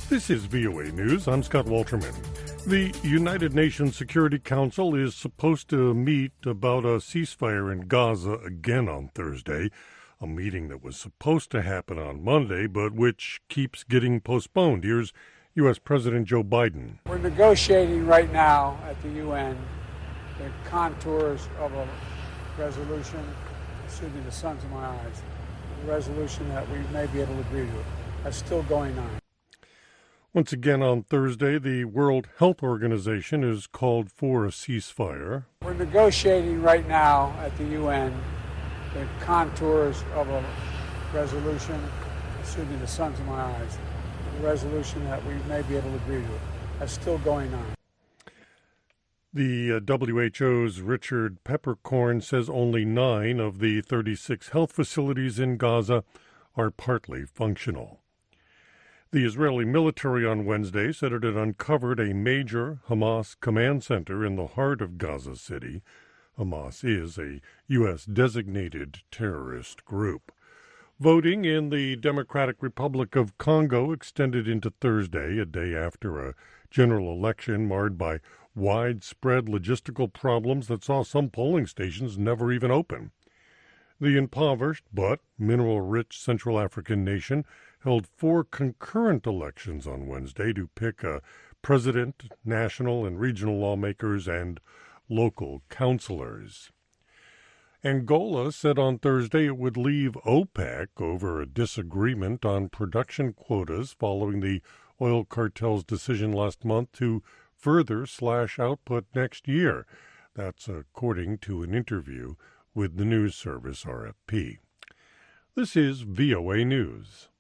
This is VOA News. I'm Scott Walterman. The United Nations Security Council is supposed to meet about a ceasefire in Gaza again on Thursday, a meeting that was supposed to happen on Monday, but which keeps getting postponed. Here's U.S. President Joe Biden. We're negotiating right now at the UN the contours of a resolution, excuse me, the sun's in my eyes, a resolution that we may be able to agree to. That's still going on. Once again on Thursday, the World Health Organization has called for a ceasefire. We're negotiating right now at the UN the contours of a resolution, excuse me, the sun's in my eyes, a resolution that we may be able to agree to. That's still going on. The WHO's Richard Peppercorn says only 9 of the 36 health facilities in Gaza are partly functional. The Israeli military on Wednesday said it had uncovered a major Hamas command center in the heart of Gaza City. Hamas is a U.S.-designated terrorist group. Voting in the Democratic Republic of Congo extended into Thursday, a day after a general election marred by widespread logistical problems that saw some polling stations never even open. The impoverished but mineral-rich Central African nation held 4 concurrent elections on Wednesday to pick a president, national and regional lawmakers, and local councilors. Angola said on Thursday it would leave OPEC over a disagreement on production quotas following the oil cartel's decision last month to further slash output next year. That's according to an interview with the news service RFP. This is VOA News.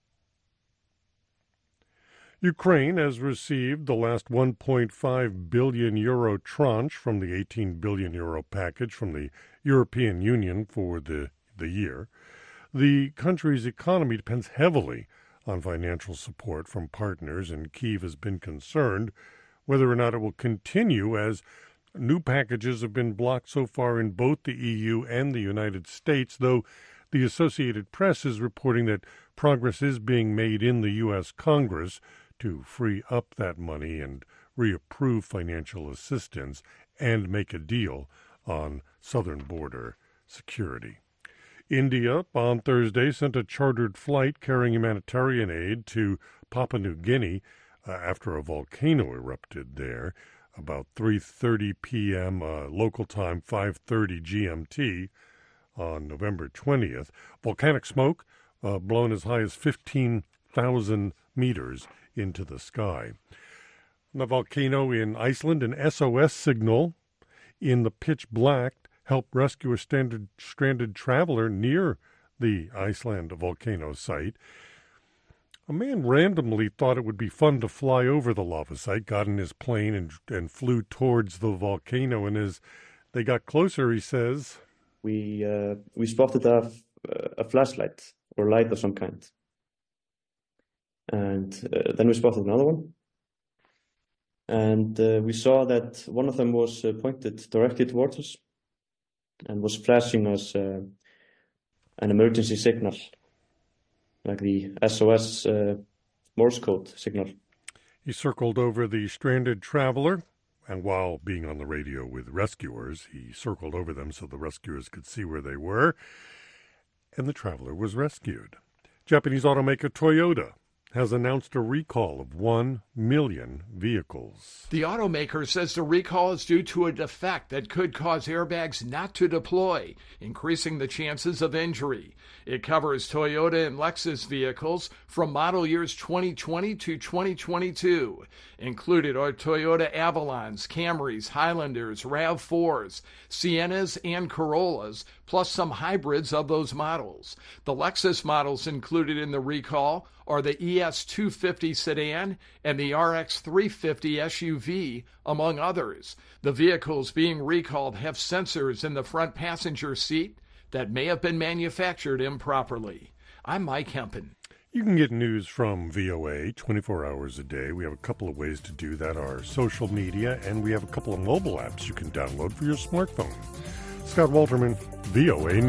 Ukraine has received the last 1.5 billion euro tranche from the 18 billion euro package from the European Union for the year. The country's economy depends heavily on financial support from partners, and Kyiv has been concerned whether or not it will continue, as new packages have been blocked so far in both the EU and the United States, though the Associated Press is reporting that progress is being made in the U.S. Congress to free up that money and reapprove financial assistance and make a deal on southern border security. India, on Thursday, sent a chartered flight carrying humanitarian aid to Papua New Guinea after a volcano erupted there about 3:30 p.m. Local time, 5:30 GMT on November 20th. Volcanic smoke blown as high as 15,000 meters into the sky. The volcano in Iceland, an SOS signal in the pitch black helped rescue a stranded traveler near the Iceland volcano site. A man randomly thought it would be fun to fly over the lava site, got in his plane and flew towards the volcano, and as they got closer, he says, We spotted a flashlight or light of some kind. And then we spotted another one. And we saw that one of them was pointed directly towards us and was flashing us an emergency signal, like the SOS Morse code signal. He circled over the stranded traveler, and while being on the radio with rescuers, he circled over them so the rescuers could see where they were, and the traveler was rescued. Japanese automaker Toyota has announced a recall of 1 million vehicles. The automaker says the recall is due to a defect that could cause airbags not to deploy, increasing the chances of injury. It covers Toyota and Lexus vehicles from model years 2020 to 2022. Included are Toyota Avalons, Camrys, Highlanders, RAV4s, Siennas, and Corollas, plus some hybrids of those models. The Lexus models included in the recall are the ES250 sedan and the RX350 SUV, among others. The vehicles being recalled have sensors in the front passenger seat that may have been manufactured improperly. I'm Mike Hempen. You can get news from VOA 24 hours a day. We have a couple of ways to do that, our social media, and we have a couple of mobile apps you can download for your smartphone. Scott Walterman, VOA News.